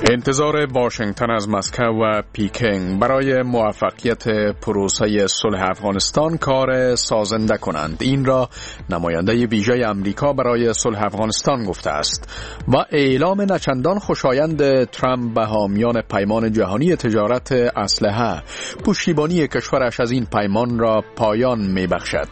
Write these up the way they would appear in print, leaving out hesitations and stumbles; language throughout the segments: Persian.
انتظار واشنگتن از مسکو و پیکینگ برای موفقیت پروسه صلح افغانستان کار سازنده کنند. این را نماینده ویژه امریکا برای صلح افغانستان گفته است و اعلام نچندان خوشایند ترامپ به حامیان پیمان جهانی تجارت اسلحه پشتیبانی کشورش از این پیمان را پایان می‌بخشد.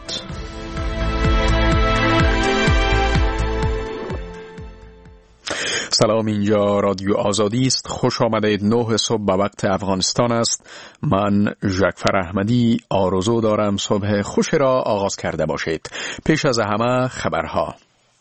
سلام، اینجا رادیو آزادی است. خوش آمدید. 9 صبح به وقت افغانستان است. من جعفر احمدی آرزو دارم صبح خوش را آغاز کرده باشید. پیش از همه خبرها.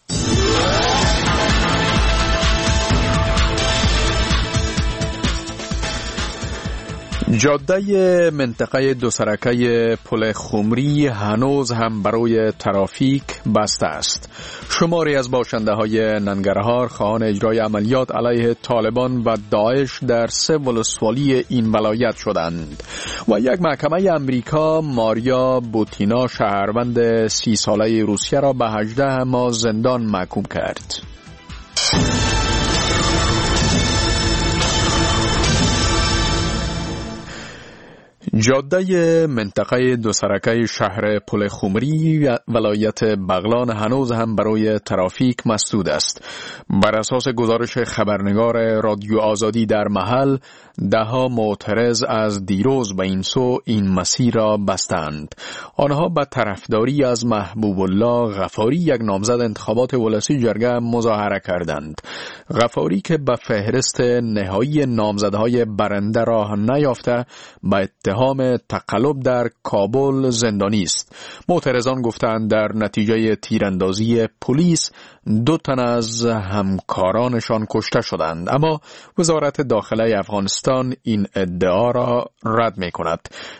جاده منطقه دو سرکه پل خمری هنوز هم برای ترافیک بسته است. شماری از باشنده های ننگرهار خواهان اجرای عملیات علیه طالبان و داعش در 3 ولسوالی این ولایت شدند و یک محکمه امریکا ماریا بوتینا شهروند 30 ساله روسیه را به 18 ماه زندان محکوم کرد. جاده منطقه دو سرکه شهر پل خمری ولایت بغلان هنوز هم برای ترافیک مسدود است. بر اساس گزارش خبرنگار رادیو آزادی در محل، دهها معترض از دیروز به این سو این مسیر را بستند. آنها به طرفداری از محبوب الله غفاری، یک نامزد انتخابات ولسی جرگه، مظاهره کردند. غفاری که به فهرست نهایی نامزدهای برنده راه نیافته به اتهام تقلب در کابل زندانی است. معترضان گفتند در نتیجه تیراندازی پلیس 2 تن از همکارانشان کشته شدند، اما وزارت داخله افغانستان این ادعا را رد می کند.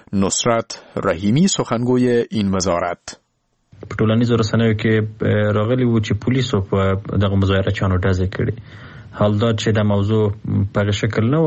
نصرت رحیمی سخنگوی این وزارت: په ټولنیزو رسنیو کې راغلی و چې پولیسو په دغه مظاهره چانو ډزې کړي. حال دا چې د موضوع په شکل نه و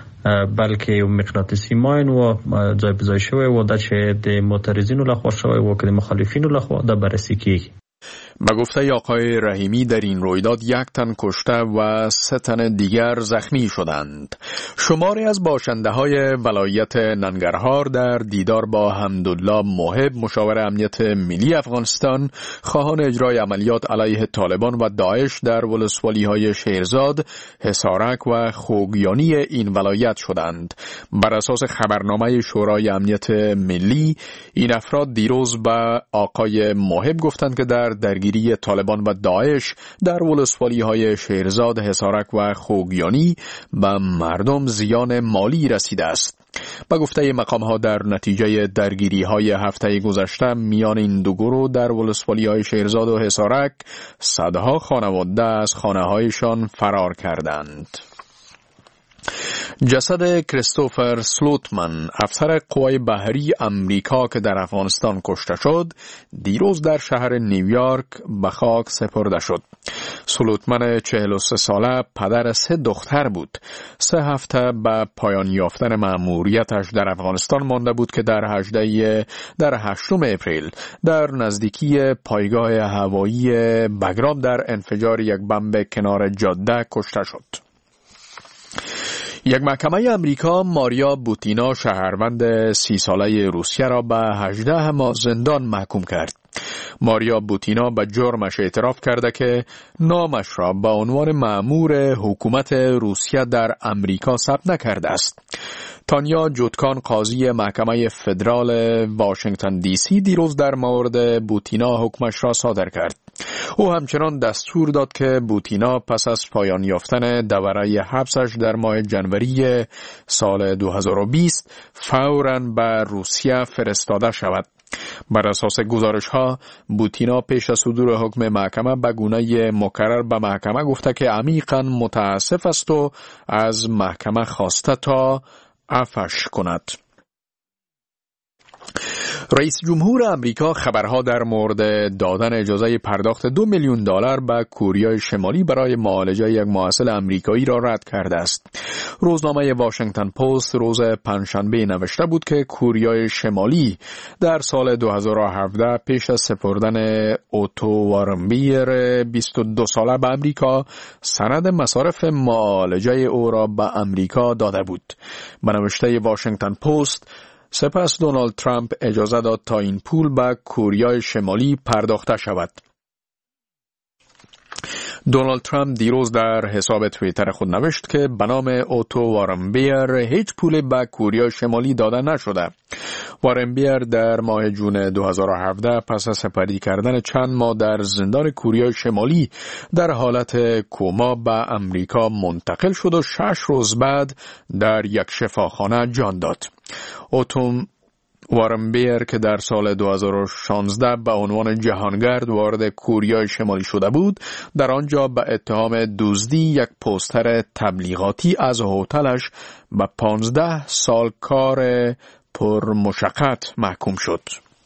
بلکې یو مقناطیسي ماین و ځای په ځای شوی و، دا چې د معترضینو لخوا شوی و که د مخالفینو لخوا دا بررسی کیږي. به گفته آقای رحیمی در این رویداد 1 تن کشته و 3 تن دیگر زخمی شدند. شماری از باشنده های ولایت ننگرهار در دیدار با حمدالله محب مشاور امنیت ملی افغانستان خواهان اجرای عملیات علیه طالبان و داعش در ولسوالی های شیرزاد، حصارک و خوگیانی این ولایت شدند. بر اساس خبرنامه شورای امنیت ملی، این افراد دیروز به آقای محب گفتند که در درگیری طالبان و داعش در ولسوالی های شیرزاد، حصارک و خوگیانی به مردم زیان مالی رسیده است. به گفته مقام ها در نتیجه درگیری های هفته گذشته میان این دو گروه در ولسوالی های شیرزاد و حصارک صدها خانواده از خانه هایشان فرار کردند. جسد کریستوفر سلوتمن، افسر قوای بحری امریکا که در افغانستان کشته شد، دیروز در شهر نیویورک به خاک سپرده شد. سلوتمن 43 ساله پدر 3 دختر بود. 3 هفته به پایان یافتن مأموریتش در افغانستان مانده بود که در 8 اپریل در نزدیکی پایگاه هوایی بگرام در انفجار یک بمب کنار جاده کشته شد. یک محکمه امریکا ماریا بوتینا شهروند 30 ساله روسیه را به 18 ماه زندان محکوم کرد. ماریا بوتینا به جرمش اعتراف کرده که نامش را به عنوان مأمور حکومت روسیه در امریکا ثبت نکرده است. تانیا جودکان، قاضی محکمه فدرال واشنگتن دی سی، دیروز در مورد بوتینا حکمش را صادر کرد. او همچنان دستور داد که بوتینا پس از پایان یافتن دوره حبسش در ماه جنوری سال 2020 فوراً به روسیه فرستاده شود. بر اساس گزارش ها، بوتینا پیش از صدور حکم محکمه به گونه مکرر به محکمه گفته که عمیقاً متاسف است و از محکمه خواسته تا عفوش کند. رئیس جمهور امریکا خبرها در مورد دادن اجازه پرداخت $2 میلیون به کره شمالی برای معالجه یک محصل امریکایی را رد کرده است. روزنامه واشنگتن پست روز پنجشنبه نوشته بود که کره شمالی در سال 2017 پیش از سپردن اوتو وارمبیر 22 ساله به امریکا سند مصارف معالجه او را به امریکا داده بود. به نوشته واشنگتن پست سپس دونالد ترامپ اجازه داد تا این پول به کره شمالی پرداخته شود. دونالد ترامپ دیروز در حساب توییتر خود نوشت که به نام اوتو وارمبیر هیچ پول به کره شمالی داده نشده. وارمبیر در ماه جون 2017 پس از سپری کردن چند ماه در زندان کره شمالی در حالت کما به امریکا منتقل شد و 6 روز بعد در یک شفاخانه جان داد. اوتو وارمبیر که در سال 2016 به عنوان جهانگرد وارد کره شمالی شده بود، در آنجا به اتهام دزدی یک پوستر تبلیغاتی از هتلش به 15 سال کار پرمشقت محکوم شد.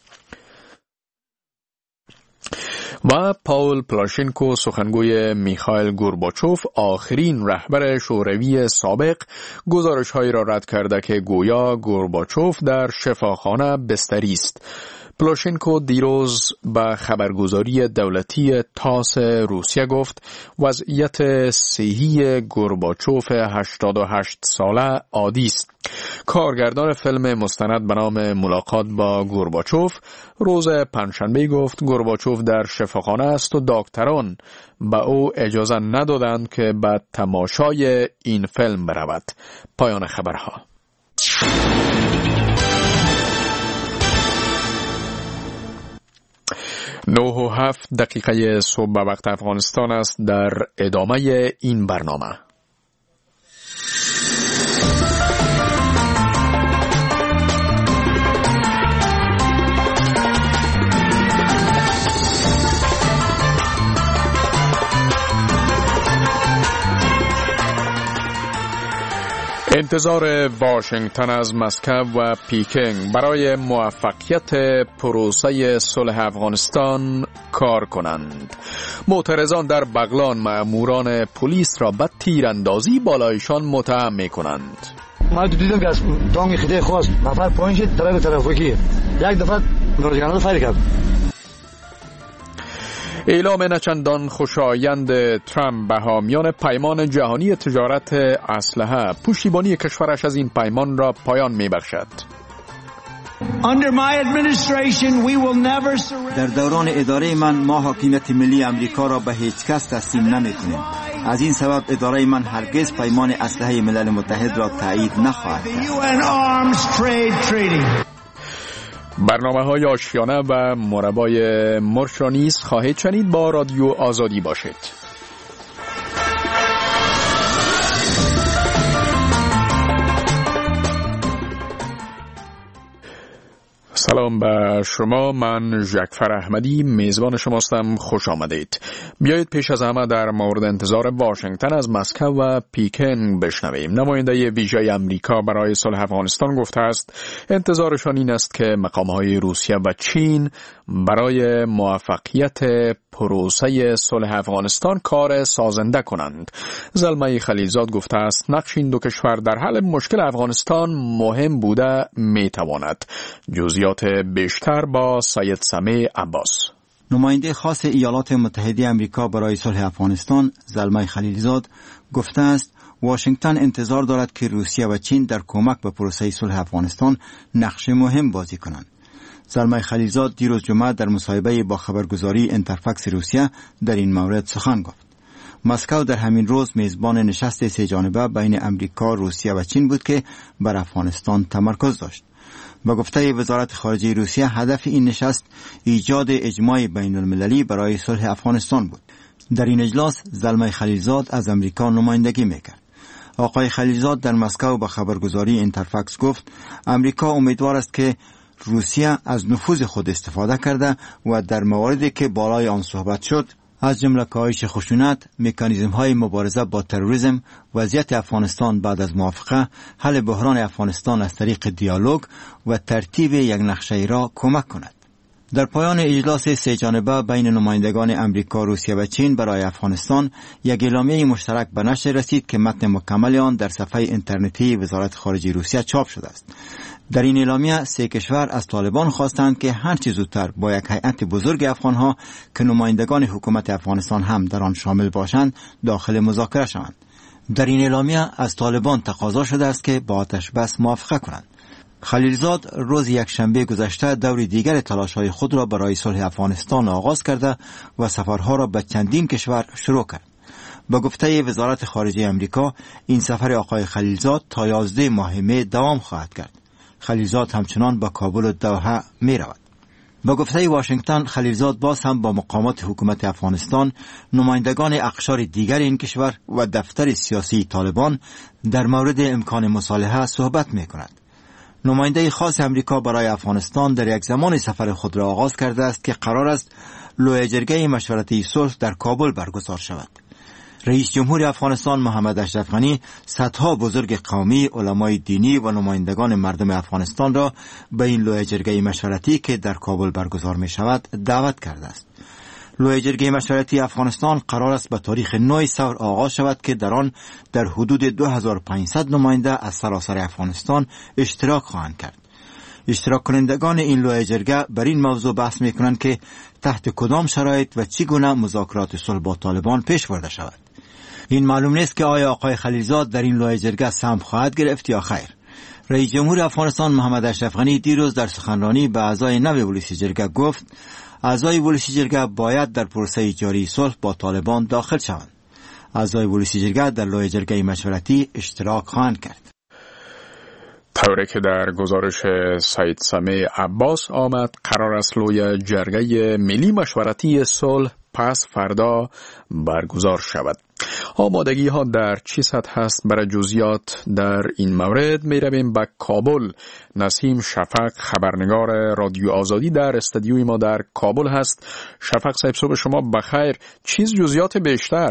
و پاول پلاشنکو سخنگوی میخائیل گورباچوف آخرین رهبر شوروی سابق گزارش‌هایی را رد کرده که گویا گورباچوف در شفاخانه بستری است. پلاشنکو دیروز به خبرگزاری دولتی تاس روسیه گفت وضعیت صحی گورباچوف 88 ساله عادی است. کارگردان فیلم مستند به نام ملاقات با گورباچوف روز پنجشنبه گفت گورباچوف در شفاخانه است و دکتران به او اجازه ندادند که به تماشای این فیلم برود. پایان خبرها. 9:07 صبح به وقت افغانستان است. در ادامه این برنامه انتظار واشنگتن از مسکو و پیکنگ برای موفقیت پروسه صلح افغانستان کار کنند. معترضان در بغلان مأموران پلیس را به تیراندازی بالایشان متهم می‌کنند. ما دیدم که از تانگ خیلی خواست نفر پایین شد طرف وکی یک دفعه نوجوانان فایر کرد. اعلام نچندان خوشایند ترامپ به حامیان پیمان جهانی تجارت اسلحه پشتیبانی کشورش از این پیمان را پایان می‌بخشد. در دوران اداره ما حاکمیت ملی امریکا را به هیچ کس تسلیم نمی‌کنیم. از این سبب اداره من هرگز پیمان اسلحه ملل متحد را تایید نخواهد کرد. برنامه‌های آشیانه و مربای مرش را نیز خواهید شنید. با رادیو آزادی باشید. سلام به شما، من ژکفر احمدی میزبان شماستم. خوش آمدید. بیایید پیش از همه در مورد انتظار واشنگتن از مسکو و پیکن بشنویم. نماینده ویژه امریکا برای صلح افغانستان گفته است انتظارشان این است که مقام‌های روسیه و چین برای موفقیت پروسه صلح افغانستان کار سازنده کنند. زلمه خلیلزاد گفته است نقش این دو کشور در حل مشکل افغانستان مهم بوده میتواند. جزئیات بیشتر با سید سمیع عباس. نماینده خاص ایالات متحده آمریکا برای صلح افغانستان زلمه خلیلزاد گفته است واشنگتن انتظار دارد که روسیه و چین در کمک به پروسه صلح افغانستان نقش مهم بازی کنند. زلمه خلیلزاد دیروز جمعه در مصاحبه با خبرگزاری انترفکس روسیه در این مورد سخن گفت. مسکو در همین روز میزبان نشست سه جانبه بین امریکا، روسیه و چین بود که بر افغانستان تمرکز داشت. با گفته وزارت خارجه روسیه هدف این نشست ایجاد اجماع بین المللی برای صلح افغانستان بود. در این اجلاس زلمه خلیلزاد از امریکا نمایندگی میکرد. آقای خلیلزاد در مسکو با خبرگزاری انترفکس گفت امریکا امیدوار است که روسیه از نفوذ خود استفاده کرده و در مواردی که بالای آن صحبت شد از جمله کاهش خشونت، مکانیزم‌های مبارزه با تروریسم، وضعیت افغانستان بعد از موافقه، حل بحران افغانستان از طریق دیالوگ و ترتیب یک نقشه را کمک کند. در پایان اجلاس سه جانبه بین نمایندگان امریکا، روسیه و چین برای افغانستان یک اعلامیه مشترک به نشر رسید که متن مکمل آن در صفحه اینترنتی وزارت خارجه روسیه چاپ شده است. در این اعلامیه سه کشور از طالبان خواستند که هر چه زودتر با یک هیئت بزرگ افغانها که نمایندگان حکومت افغانستان هم در آن شامل باشند داخل مذاکره شوند. در این اعلامیه از طالبان تقاضا شده است که با آتش بس موافقه کنند. خلیلزاد روز یکشنبه گذشته دور دیگر تلاش‌های خود را برای صلح افغانستان آغاز کرده و سفرها را به چندین کشور شروع کرد. با گفته وزارت خارجه امریکا این سفر آقای خلیلزاد تا 11 ماه می دوام خواهد کرد. خلیلزاد همچنان به کابل و دوحه می رود. با گفته واشنگتن، خلیلزاد باز هم با مقامات حکومت افغانستان، نمایندگان اقشار دیگر این کشور و دفتر سیاسی طالبان در مورد امکان مصالحه صحبت می کند. نماینده خاص امریکا برای افغانستان در یک زمان سفر خود را آغاز کرده است که قرار است لوی جرگه مشورتی صلح در کابل برگزار شود. رئیس جمهور افغانستان محمد اشرف غنی صدها بزرگ قومی، علمای دینی و نمایندگان مردم افغانستان را به این لوی جرگه مشورتی که در کابل برگزار می شود دعوت کرده است. لوی جرگه مشورتی افغانستان قرار است به تاریخ 9 سور آغاز شود که در آن در حدود 2500 نماینده از سراسر افغانستان اشتراک خواهند کرد. اشتراک کنندگان این لوی جرگه بر این موضوع بحث می کنند که تحت کدام شرایط و چگونه مذاکرات صلح با طالبان پیش برده شود. این معلوم نیست که آیا آقای خلیلزاد در این لوی جرگه سهم خواهد گرفت یا خیر. رئیس جمهور افغانستان محمد اشرف غنی دیروز در سخنرانی به اعضای نو ولسی جرگه گفت اعضای ولسی جرگه باید در پروسه جاری صلح با طالبان داخل شوند. اعضای ولسی جرگه در لوی جرگه مشورتی اشتراک خواهند کرد. طوری که در گزارش سید سمیع عباس آمد، قرار است لوی جرگه ملی مشورتی صلح پس فردا برگزار شود. آمادگی ها در چه سطح هست؟ برای جزئیات در این مورد می رویم به کابل. نسیم شفق خبرنگار رادیو آزادی در استودیوی ما در کابل هست. شفق صاحب صبح شما بخیر. چیز جزئیات بیشتر؟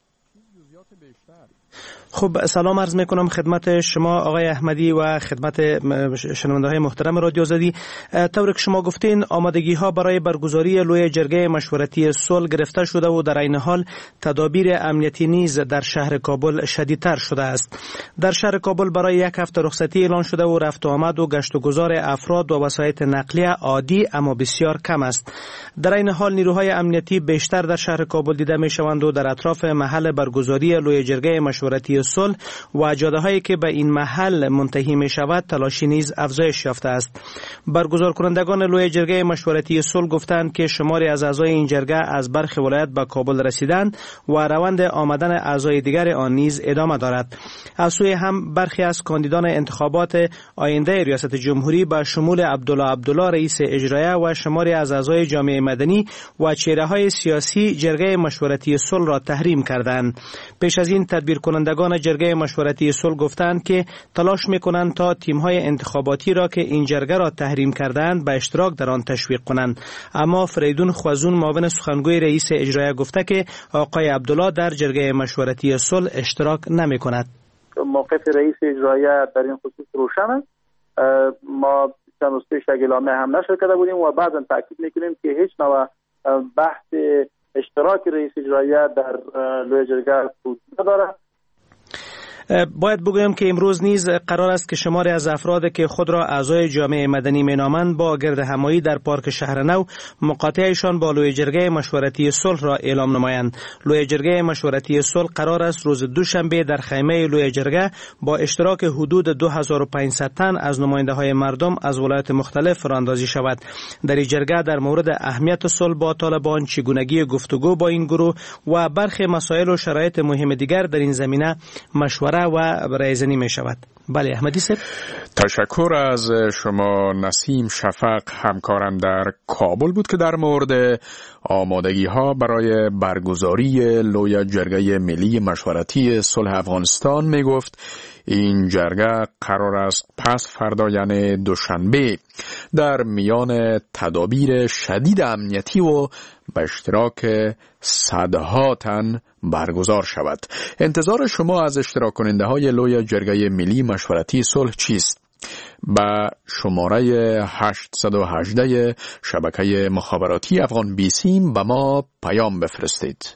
خب سلام عرض میکنم خدمت شما آقای احمدی و خدمت شنونده های محترم رادیو آزادی. طور که شما گفتین آمادگی ها برای برگزاری لوی جرگه مشورتی صلح گرفته شده و در این حال تدابیر امنیتی نیز در شهر کابل شدیدتر شده است. در شهر کابل برای یک هفته رخصتی اعلان شده و رفت و آمد و گشت و گذار افراد و وسایط نقلیه عادی اما بسیار کم است. در این حال نیروهای امنیتی بیشتر در شهر کابل دیده می شوند و در اطراف محل برگزاری لوی جرگه مشورتی صلح و جاده هایی که به این محل منتهی می شود تلاشی نیز افزایش یافته است. برگزار کنندگان لوی جرگه مشورتی صلح گفتند که شماری از اعضای این جرگه از برخی ولایت به کابل رسیدند و روند آمدن اعضای دیگر آن نیز ادامه دارد. از سوی هم برخی از کاندیدان انتخابات آینده ریاست جمهوری به شمول عبدالله رئیس اجرایه و شماری از اعضای جامعه مدنی و چهره های سیاسی جرگه مشورتی صلح را تحریم کردند. پیش از این تدبیر کنندگان جرگه مشورتی صلح گفتند که تلاش میکنند تا تیم‌های انتخاباتی را که این جرگه را تحریم کردند به اشتراک در آن تشویق کنند. اما فریدون خوازون معاون سخنگوی رئیس اجرایه گفته که آقای عبدالله در جرگه مشورتی صلح اشتراک نمی‌کند. موقف رئیس اجرایه در این خصوص روشن است. ما چند روز پیش اعلامیه هم نشر کرده بودیم و بعضا تاکید میکنیم که هیچ نوع بحث اشتراک رئیس اجرایه در لوی جرگه وجود ندارد. باید بگویم که امروز نیز قرار است که شماری از افراد که خود را اعضای جامعه مدنی مینامند با گرد همایی در پارک شهر نو مقاطعهشان با لوی جرگه مشورتی صلح را اعلام نمایند. لوی جرگه مشورتی صلح قرار است روز دوشنبه در خیمه لوی جرگه با اشتراک حدود 2500 تن از نماینده های مردم از ولایات مختلف راندازی شود. در این جرگه در مورد اهمیت صلح با طالبان، چگونگی گفتگو با این گروه و برخی مسائل و شرایط مهم دیگر در این زمینه مشوره و رایزنی می شود. بله احمدی صاحب. تشکر از شما. نسیم شفق همکارم در کابل بود که در مورد آمادگی ها برای برگزاری لوی جرگه ملی مشورتی صلح افغانستان می گفت. این جرگه قرار است پس فردا یعنی دوشنبه در میان تدابیر شدید امنیتی و به اشتراک صدها تن برگزار شود. انتظار شما از اشتراک کننده های لوی جرگه ملی مشورتی صلح چیست؟ با شماره 818 شبکه مخابراتی افغان بیسیم به ما پیام بفرستید.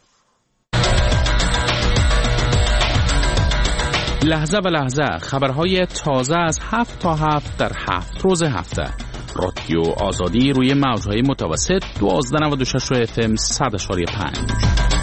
لحظه به لحظه خبرهای تازه از 7 تا 7 در 7 روز هفته. رادیو آزادی روی موجهای متوسط 1296 FM 100.5.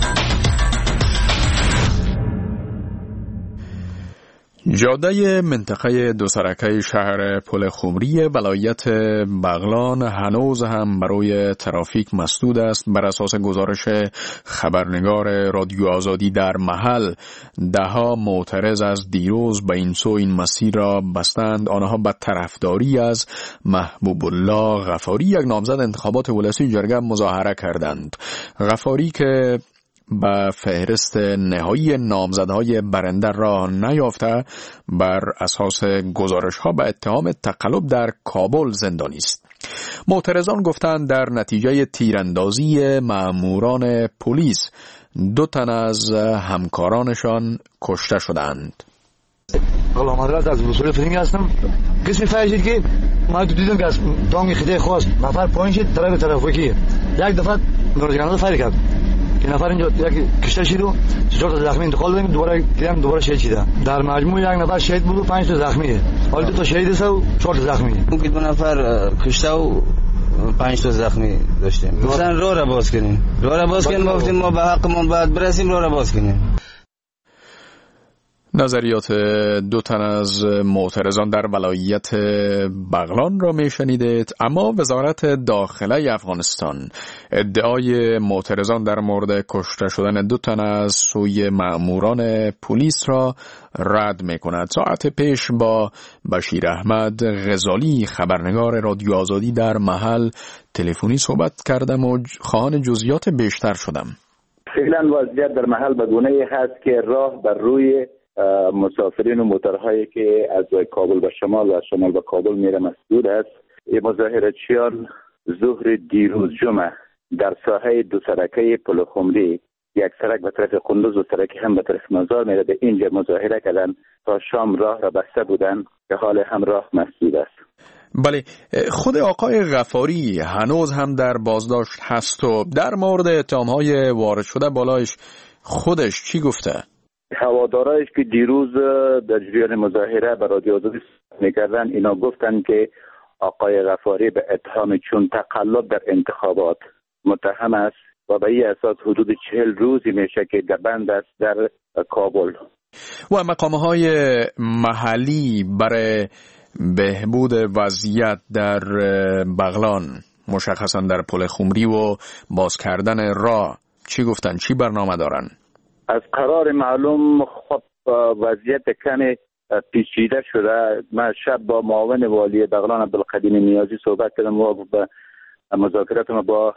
جاده منطقه دو سرکه شهر پل خمری ولایت بغلان هنوز هم برای ترافیک مسدود است. بر اساس گزارش خبرنگار رادیو آزادی در محل، دهها معترض از دیروز به این سو این مسیر را بستند. آنها به طرفداری از محبوب الله غفاری، یک نامزد انتخابات ولسی جرگه، مظاهره کردند. غفاری که به فهرست نهایی نامزدهای برنده را نیافته، بر اساس گزارش‌ها به اتهام تقلب در کابل زندانی است. معترضان گفتند در نتیجه تیراندازی ماموران پلیس 2 تن از همکارانشان کشته شدند. غلام حضرت از وصول فرینگ هستم. قسمی فرشید که ما دیدم که از دانگ خیده خواست نفر پایین شد طرف وکی یک دفعه نورجانات فایر کرد که نفر اینجا یک کشته شد و 4 تا زخمی انتقال دادیم. دوباره شهید شده. در مجموع یک نفر شهید بود و 5 تا زخمیه. حالا 2 تا شهید است و 4 تا زخمیه. اون که 2 نفر کشته و 5 تا زخمی داشتیم. گفتن راه را باز کنیم. ما گفتیم ما به حقمون باید برسیم، راه را باز کنیم. نظریات 2 تن از معترضان در ولایت بغلان را میشنیدید. اما وزارت داخله افغانستان ادعای معترضان در مورد کشته شدن 2 تن از سوی ماموران پلیس را رد میکند. ساعت پیش با بشیر احمد غزالی خبرنگار رادیو آزادی در محل تلفنی صحبت کردم و خواهان جزئیات بیشتر شدم. فعلا وضعیت در محل به گونه‌ای هست که راه بر روی مسافرین و موتورهایی که از کابل به شمال و از شمال به کابل میره مسدود است. این مظاهراتچیان ظهر دیروز جمعه در ساحه 2 سرکه پل خمری، یک سرک به طرف قندوز و سرک هم به طرف مزار میره، به اینجا مظاهره کردن تا شام راه را بسته بودن که حال هم راه مسدود است. بله، خود آقای غفاری هنوز هم در بازداشت هست و در مورد اتهام‌های وارد شده بالایش خودش چی گفته؟ هوادارایش که دیروز در جریان مظاهره به رادیو آزادی میکردن، اینا گفتن که آقای غفاری به اتهام چون تقلب در انتخابات متهم است و به این اساس حدود 40 روزی میشه که بند است در کابل. و مقام‌های محلی برای بهبود وضعیت در بغلان، مشخصا در پل خمری و باز کردن راه، چی گفتن؟ چی برنامه دارن؟ از قرار معلوم خب وضعیت کمی پیچیده شده. من شب با معاون والی بغلان عبدالقدیم نیازی صحبت کردم و مذاکرات ما با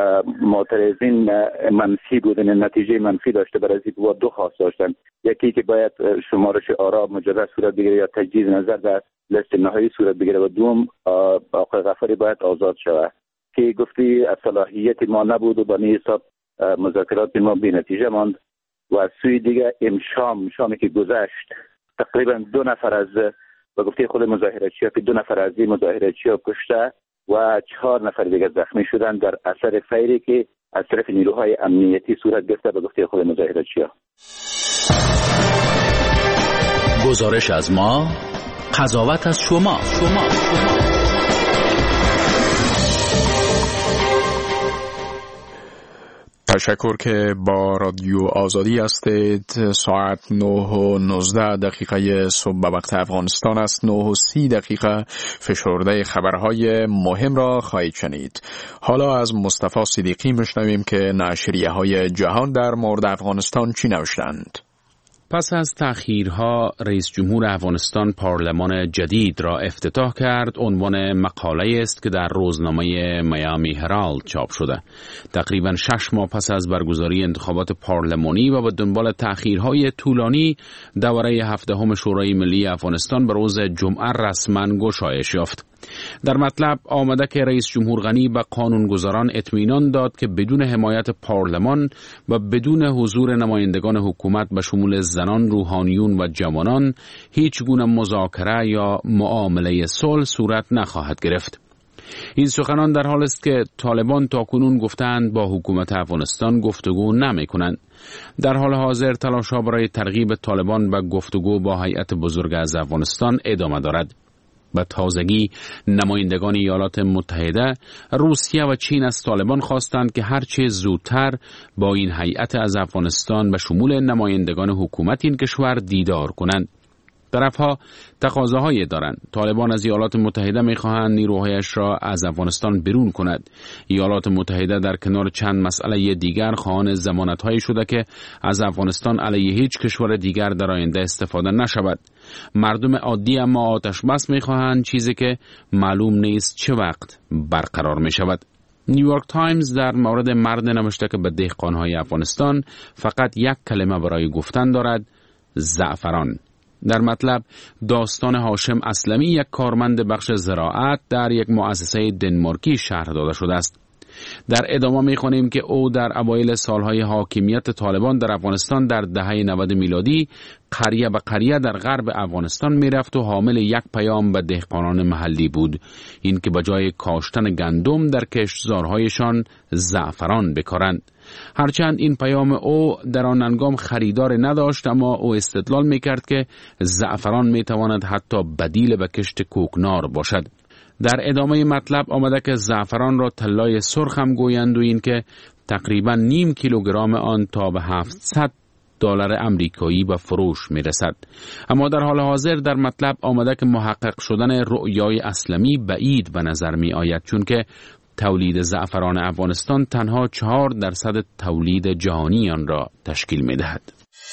معترضین منفی بودن، نتیجه منفی داشته. برای اینکه با 2 خواست داشتن، یکی که باید شمارش آرا مجرد صورت بگیره یا تجدید نظر در لیست نهایی صورت بگیره، و دوم آقای غفاری باید آزاد شود که گفتی صلاحیت ما نبود و به حساب مذاکرات ما بی نتیجه ماند. و از سوی دیگه شامی که گذشت تقریبا 2 نفر از به گفته خود مظاهراتچی‌ها که 2 نفر از این مظاهراتچی‌ها کشته و 4 نفر دیگه زخمی شدن در اثر فیری که از طرف نیروهای امنیتی صورت گرفته به گفته خود مظاهراتچی‌ها. گزارش از ما، قضاوت از شما. تشکر که با رادیو آزادی هستید. ساعت 9:19 صبح به وقت افغانستان است. 9:30 فشرده خبرهای مهم را خواهید شنید. حالا از مصطفی صدیقی میشنویم که نشریه‌های جهان در مورد افغانستان چی نوشتند. پس از تأخیرها رئیس جمهور افغانستان پارلمان جدید را افتتاح کرد. عنوان مقاله است که در روزنامه میامی هرالد چاپ شده. تقریباً 6 ماه پس از برگزاری انتخابات پارلمانی و به دنبال تأخیرهای طولانی، دوره 17 شورای ملی افغانستان به روز جمعه رسما گشایش یافت. در مطلب آمده که رئیس جمهور غنی به قانونگذاران اطمینان داد که بدون حمایت پارلمان و بدون حضور نمایندگان حکومت به شمول زنان، روحانیون و جوانان هیچ گونه مذاکره یا معامله صلح صورت نخواهد گرفت. این سخنان در حال است که طالبان تاکنون گفتند با حکومت افغانستان گفتگو نمی کنند. در حال حاضر تلاش‌ها برای ترغیب طالبان به گفتگو با هیئت بزرگ از افغانستان ادامه دارد. به تازگی نمایندگان ایالات متحده، روسیه و چین از طالبان خواستند که هرچه زودتر با این هیئت از افغانستان به شمول نمایندگان حکومت این کشور دیدار کنند. طرفها تقاضاهایی دارند. طالبان از ایالات متحده می‌خواهند نیروهایش را از افغانستان بیرون کند. ایالات متحده در کنار چند مسئله دیگر خواهان ضمانت‌هایی شده که از افغانستان علیه هیچ کشور دیگر در آینده استفاده نشود. مردم عادی اما آتش بس می‌خواهند، چیزی که معلوم نیست چه وقت برقرار می‌شود. نیویورک تایمز در مورد مرد نوشته که به دهقان‌های افغانستان فقط یک کلمه برای گفتن دارد: زعفران. در مطلب داستان هاشم اسلمی، یک کارمند بخش زراعت در یک مؤسسه دنمارکی شرح داده شده است. در ادامه می‌خوانیم که او در اوایل سالهای حاکمیت طالبان در افغانستان در دهه 90 میلادی قریه به قریه در غرب افغانستان میرفت و حامل یک پیام به دهقانان محلی بود، این که به جای کاشتن گندم در کشتزارهایشان زعفران بکارند. هرچند این پیام او در آن هنگام خریدار نداشت، اما او استدلال میکرد که زعفران میتواند حتی بدیل به کشت کوکنار باشد. در ادامه مطلب آمده که زعفران را طلای سرخ هم گویند و این که تقریبا نیم کیلوگرم آن تا به $700 امریکایی به فروش میرسد. اما در حال حاضر در مطلب آمده که محقق شدن رؤیای اسلمی بعید به نظر می آید، چون که تولید زعفران افغانستان تنها 4% تولید جهانی آن را تشکیل می دهد.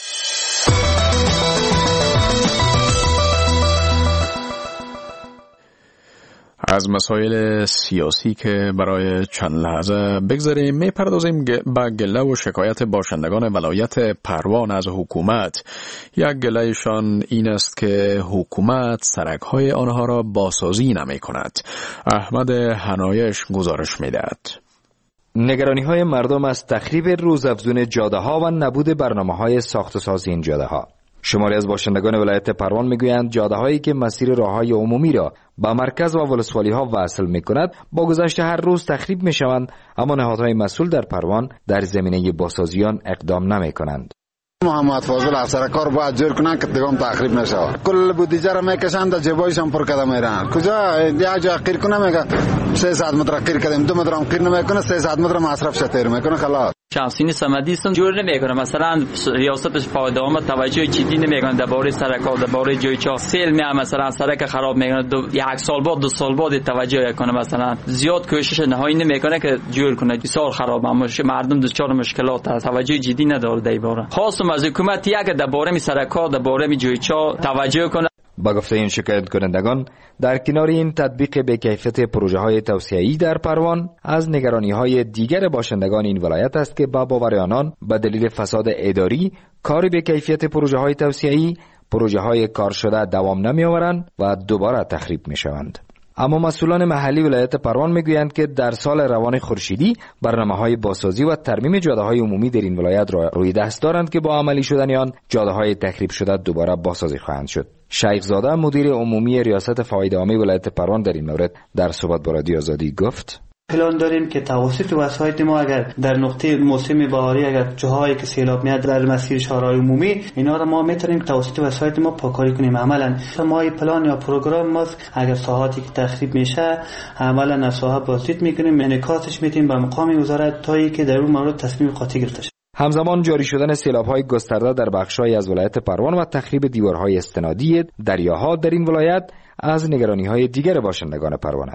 از مسائل سیاسی که برای چند لحظه بگذاریم، میپردازیم به گله و شکایت باشندگان ولایت پروان از حکومت. یک گلهشان این است که حکومت سرک‌های آنها را بازسازی نمی کند. احمد حنایش گزارش میدهد. نگرانی‌های مردم از تخریب روزافزون جاده‌ها و نبود برنامه‌های ساخت‌وساز این جاده‌ها. شماری از باشندگان ولایت پروان میگویند جاده‌هایی که مسیر راه‌های عمومی را با مرکز و ولسوالی‌ها وصل می‌کند با گذشت هر روز تخریب می‌شوند، اما نهادهای مسئول در پروان در زمینه بازسازی آن اقدام نمی‌کنند. محمد فاضل افسر کار باید جور کنن که دیگه تخریب نشه. کل بودجه را میکشند در جیبایشان پر کرده میرن. کجا یک جا قیر کنه میگه 300 متر قیر کردیم، 2 متر هم قیر نمیکنه، 300 متر مصرف شتر میکنه. خلاص شمسین صمدی است جور نمیکنه. مثلا ریاستش فایده آمد توجه جدی نمیکنه درباره سرک‌ها، درباره جایچا سیل می مثلا سرک خراب میکنه، یک سال بعد 2 سال بعد توجه کنه. مثلا زیاد کوشش نهایی نمیکنه که جور کنه. بسیار خراب میشه، مردم دچار مشکلات است، توجه جدی نداره در باره. خاصم از حکومت یک درباره می سرک‌ها، درباره می جایچا توجه کنه. با گفته این شکایت کنندگان، در کنار این تطبیق بی‌کیفیت پروژه‌های توسعه‌ای در پروان، از نگرانی‌های دیگر باشندگان این ولایت است که با باور آنان به دلیل فساد اداری، کار بی‌کیفیت پروژه‌های توسعه‌ای، پروژه‌های کار شده دوام نمی‌آورند و دوباره تخریب می‌شوند. اما مسئولان محلی ولایت پروان میگویند که در سال روان خورشیدی برنامه‌های بازسازی و ترمیم جاده‌های عمومی در این ولایت را روی دست دارند که با عملی شدن آن جاده‌های تخریب شده دوباره بازسازی خواهند شد. شیخ زاده مدیر عمومی ریاست فایده عامه ولایت پروان در این مورد در صحبت با رادیو آزادی گفت: پلان داریم که توسط وسایط ما اگر در نقطه موسم بهاری اگر جاهایی که سیلاب میاد در مسیر شهرهای عمومی اینا را ما میتونیم توسط وسایط ما پاکاری کنیم. عملا ما پلان یا پروگرام ما اگر ساحاتی که تخریب میشه عملا از ساحه بازدید میکنیم، انعکاسش میتیم به مقام وزارت تا اینکه در اون مورد تصمیم قاطع گرفته شود. همزمان جاری شدن سیلاب‌های گسترده در بخش‌هایی از ولایت پروان و تخریب دیوارهای استنادی دریاها در این ولایت از نگرانی‌های دیگر باشندگان پروان است.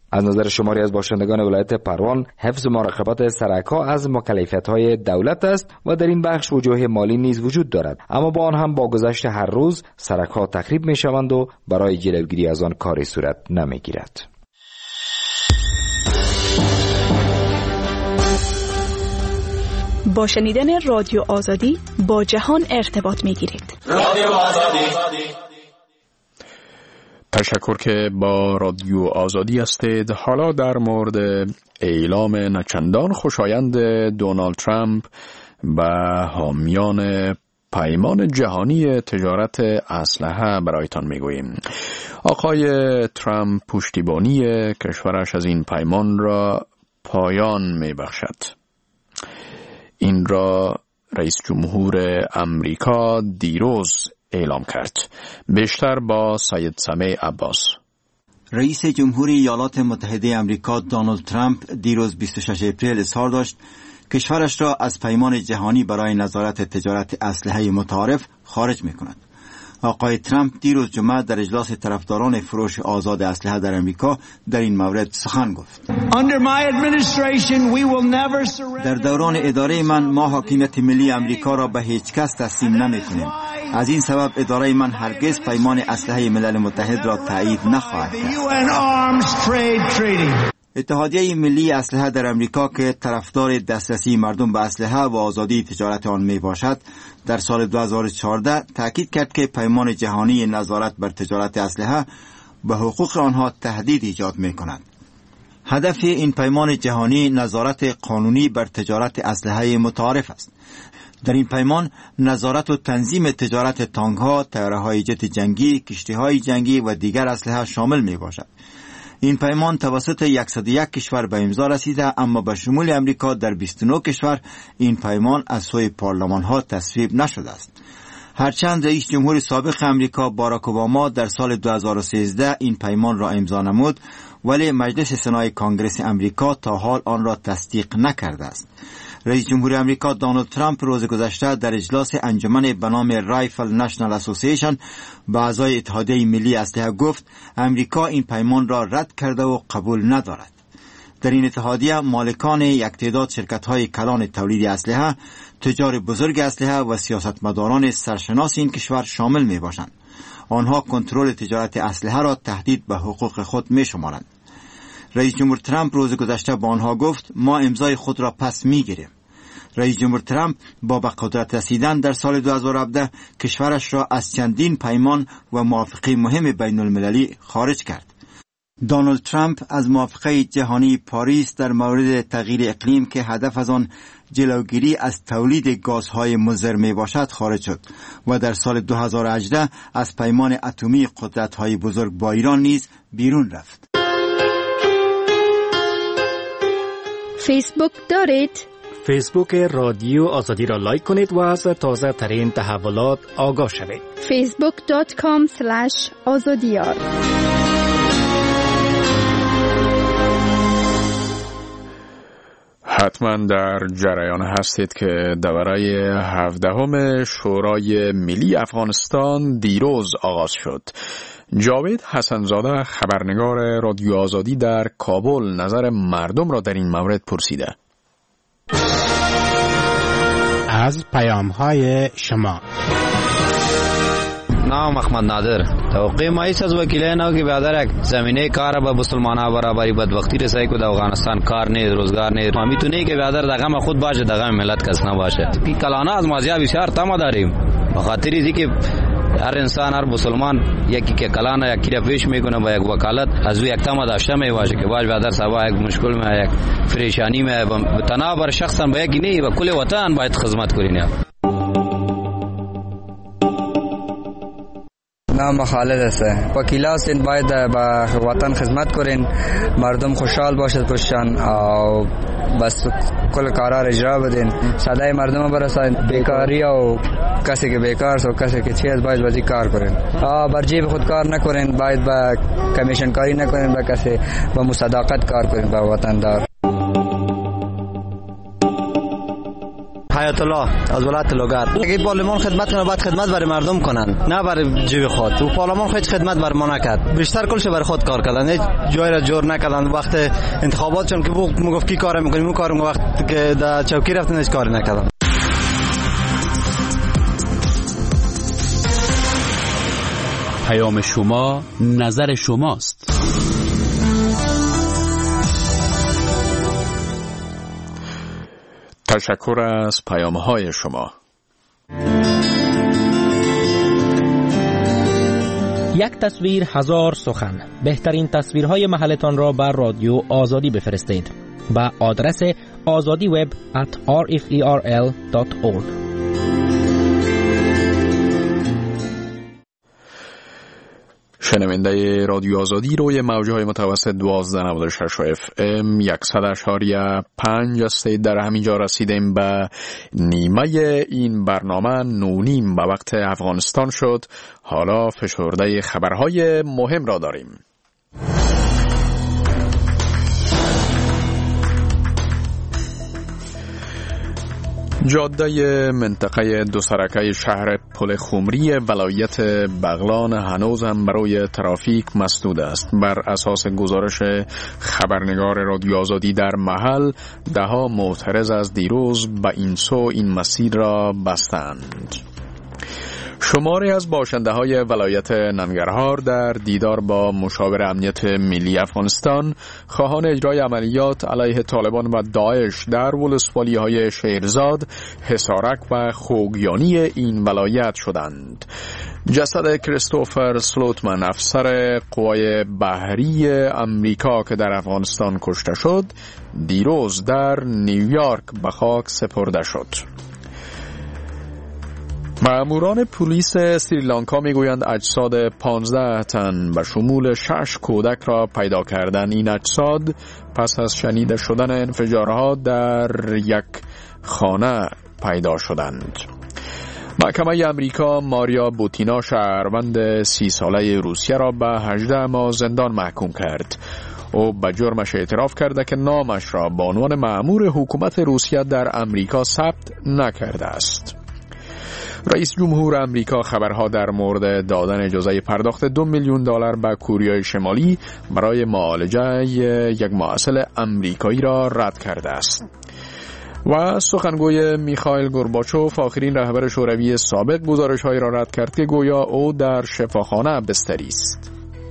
از نظر شماری از باشندگان ولایت پروان، حفظ و مراقبت سرک‌ها از مکلفیت‌های دولت است و در این بخش وجوه مالی نیز وجود دارد، اما با آن هم با گذشت هر روز سرک‌ها تخریب می‌شوند و برای جلوگیری از آن کاری صورت نمی‌گیرد. با شنیدن رادیو آزادی با جهان ارتباط می‌گیرید. رادیو آزادی. تشکر که با رادیو آزادی هستید. حالا در مورد اعلام نچندان خوشایند دونالد ترامپ و حامیان پیمان جهانی تجارت اسلحه برایتان میگوییم. آقای ترامپ پشتیبانی کشورش از این پیمان را پایان میبخشد. این را رئیس جمهور امریکا دیروز اعلام کرد. بیشتر با سید سمیع عباس. رئیس جمهوری ایالات متحده امریکا دونالد ترامپ دیروز 26 اپریل اظهار داشت کشورش را از پیمان جهانی برای نظارت تجارت اسلحه متعارف خارج می‌کند. آقای ترامپ دیروز جمعه در اجلاس طرفداران فروش آزاد اسلحه در امریکا در این مورد سخن گفت. در دوران اداره من ما حاکمیت ملی امریکا را به هیچ کس تسلیم نمی‌کنیم. از این سبب اداره من هرگز پیمان اسلحه ملل متحد را تایید نخواهد کرد. اتحادیه ملی اسلحه در امریکا که طرفدار دسترسی مردم به اسلحه و آزادی تجارت آن می باشد، در سال 2014 تأکید کرد که پیمان جهانی نظارت بر تجارت اسلحه به حقوق آنها تهدید ایجاد می کند. هدف این پیمان جهانی نظارت قانونی بر تجارت اسلحه متعارف است. در این پیمان نظارت و تنظیم تجارت تانک‌ها، طیاره‌های جت جنگی، کشتی‌های جنگی و دیگر اسلحه شامل می باشد. این پیمان توسط 101 کشور به امضا رسیده، اما به شمول امریکا در 29 کشور این پیمان از سوی پارلمان‌ها تصویب نشده است. هرچند رئیس جمهور سابق امریکا باراک اوباما در سال 2013 این پیمان را امضا نمود، ولی مجلس سنای کانگرس امریکا تا حال آن را تصدیق نکرده است. رئیس جمهور امریکا دونالد ترامپ روز گذشته در اجلاس انجمن به نام رایفل نشنال اسوسییشن به اعضای اتحادیه ملی اسلحه گفت امریکا این پیمان را رد کرده و قبول ندارد. در این اتحادیه مالکان یک تعداد شرکت‌های کلان تولید اسلحه، تجار بزرگ اسلحه و سیاستمداران سرشناس این کشور شامل می‌باشند. آنها کنترل تجارت اسلحه را تهدید به حقوق خود می‌شمارند. رئیس جمهور ترامپ روز گذشته با آنها گفت ما امضای خود را پس می‌گیریم. رئیس جمهور ترامپ با به قدرت رسیدن در سال 2017 کشورش را از چندین پیمان و موافقه مهم بین المللی خارج کرد. دونالد ترامپ از موافقه جهانی پاریس در مورد تغییر اقلیم که هدف از آن جلوگیری از تولید گازهای مضر می باشد خارج شد و در سال 2018 از پیمان اتمی قدرت‌های بزرگ با ایران نیز بیرون رفت. فیسبوک دارید؟ فیسبوک رادیو آزادی را لایک کنید و از تازه ترین تحولات آگاه شوید. facebook.com/azadiyar. حتما در جریان هستید که دوره 17 شورای ملی افغانستان دیروز آغاز شد. جاوید حسنزاده خبرنگار رادیو آزادی در کابل نظر مردم را در این مورد پرسیده. از پیام‌های شما. نام احمد نادر. توقع ما ایست از وکیلان او که بیادر زمینه کار با مسلمانان برابری بدبختی رسایی که در افغانستان کار نه، روزگار نه. ما میتونه که بیادر دغم خود باشه، دغم ملت کس نباشه. کی کلانا از مازیه بسیار تما داریم. به خاطر اینکه که هر انسان، هر مسلمان یکی که کلانا یکی را پیش میکنه با یک وکالت از او یک تما داشته میباشه که باش بیادر سبا یک مشکل می، یک پریشانی می، تنها بر شخصا با یکی نه، با کل وطن باید خدمت کنین. نام خالد است. وکیلا سین باید با وطن خدمت کنین، مردم خوشحال باشد پشتن او بس کل کارا را اجرا بدین، صدای مردم برساین. بیکاری او کسی که بیکار سو کسی که چیز باید بازی کار کنین، بر جیب خود کار نکنین، باید با کمیشن کاری نکنین، با کسی با مصداقت کار کنین با وطندار. حیات الله از ولایت لوگر. اگه پارلمان خدمت کنه باید خدمت برای مردم کنن، نه برای جیب خود. و پارلمان خودش خدمت بر ما نکرد، بیشتر کلش برای خود کار کردن، هیچ جای را جور نکردن. وقت انتخابات چون که میگفت کی کار میکنیم اون کارو، وقت که در چوکی رفتن هیچ کاری نکردن. پیام شما، نظر شماست. تشکر از پیام‌های شما. یک تصویر هزار سخن. بهترین تصویرهای محلتان را بر رادیو آزادی بفرستید با آدرس azadiweb@rferl.org. شنونده رادیو آزادی روی موجهای متوسط 1296 FM 100.5 هستید. در همینجا رسیدیم به نیمه این برنامه. 9:30 به وقت افغانستان شد. حالا فشرده خبرهای مهم را داریم. جاده منطقه دو سرکه شهر پل خمری ولایت بغلان هنوز هم برای ترافیک مسدود است. بر اساس گزارش خبرنگار رادیو آزادی در محل، دهها معترض از دیروز به این سو این مسیر را بستند. شماری از باشنده‌های ولایت ننگرهار در دیدار با مشاور امنیت ملی افغانستان خواهان اجرای عملیات علیه طالبان و داعش در ولسوالی‌های شیرزاد، حصارک و خوگیانی این ولایت شدند. جسد کریستوفر سلوتمن، افسر قوای بحری امریکا که در افغانستان کشته شد، دیروز در نیویورک به خاک سپرده شد. ماموران پلیس سریلانکا میگویند اجساد 15 تن به شمول 6 کودک را پیدا کردند. این اجساد پس از شنیده شدن انفجارها در یک خانه پیدا شدند. محکمه امریکا ماریا بوتینا، شهروند 30 ساله روسیه را به 18 ماه زندان محکوم کرد. او به جرمش اعتراف کرده که نامش را به عنوان مأمور حکومت روسیه در امریکا ثبت نکرده است. رئیس جمهور امریکا خبرها در مورد دادن اجازه پرداخت $2 میلیون به کره شمالی برای معالجه یک معسل امریکایی را رد کرده است. و سخنگوی میخائیل گورباچوف، آخرین رهبر شوروی سابق، گزارش‌هایی را رد کرد که گویا او در شفاخانه بستری است.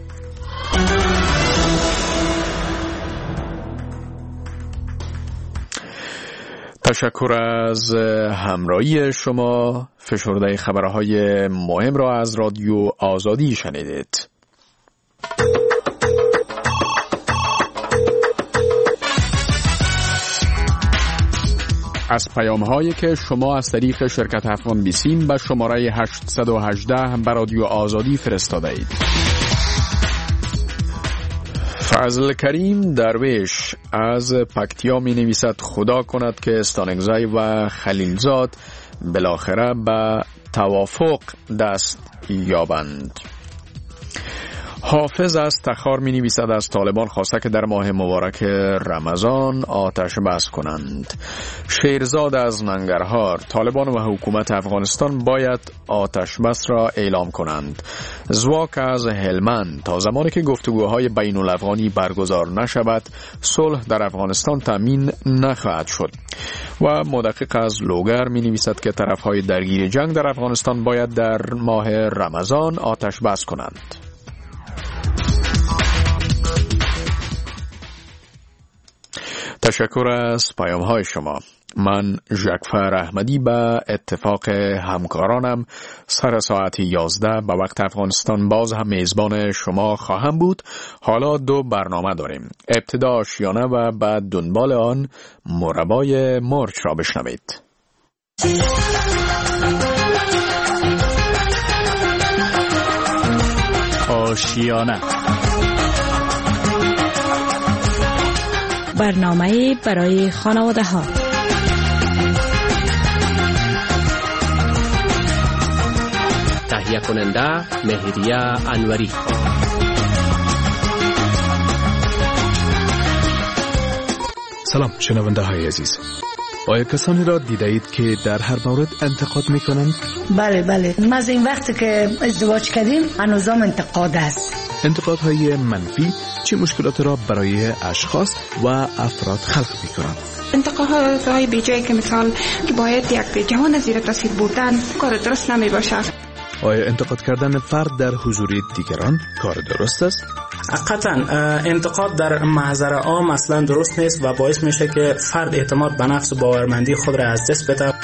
تشکر از همراهی شما. فشرده خبرهای مهم را از رادیو آزادی شنیدید. از پیام‌هایی که شما از طریق شرکت افغان بیسیم به شماره 818 به رادیو آزادی فرستاده اید. فضل کریم درویش از پکتیا می نویسد خدا کند که استانگزی و خلیلزاد بالاخره به توافق دست یابند. حافظ از تخار می نویسد از طالبان خواسته که در ماه مبارک رمضان آتش بس کنند. شیرزاد از ننگرهار، طالبان و حکومت افغانستان باید آتش بس را اعلام کنند. زواک از هلمند، تا زمانی که گفتگوهای بین الافغانی برگزار نشود صلح در افغانستان تامین نخواهد شد. و مدقق از لوگر می نویسد که طرفهای درگیر جنگ در افغانستان باید در ماه رمضان آتش بس کنند. تشکر از پیام‌های شما. من ژکفر احمدی به اتفاق همکارانم سر ساعت 11 به وقت افغانستان باز هم میزبان شما خواهم بود. حالا 2 برنامه داریم. ابتدا آشیانه و بعد دنبال آن مربای مرچ را بشنوید. آشیانه، برنامه برای خانواده ها. تهیه کننده مهریه انوری. سلام شنونده های عزیز، آیا کسانی را دیده اید که در هر مورد انتقاد می کنند؟ بله ما از این وقت که ازدواج کردیم هنوزم انتقاد است. انتقادهای منفی چه مشکلات را برای اشخاص و افراد خلق می کنند؟ انتقادهای بیجایی که مثال که باید یک جوان زیر تاثیر بودن کار درست نمی باشد. آیا انتقاد کردن فرد در حضور دیگران کار درست است؟ قطعا انتقاد در محضر عام اصلا درست نیست و باعث میشه که فرد اعتماد به نفس و باورمندی خود را از دست بده.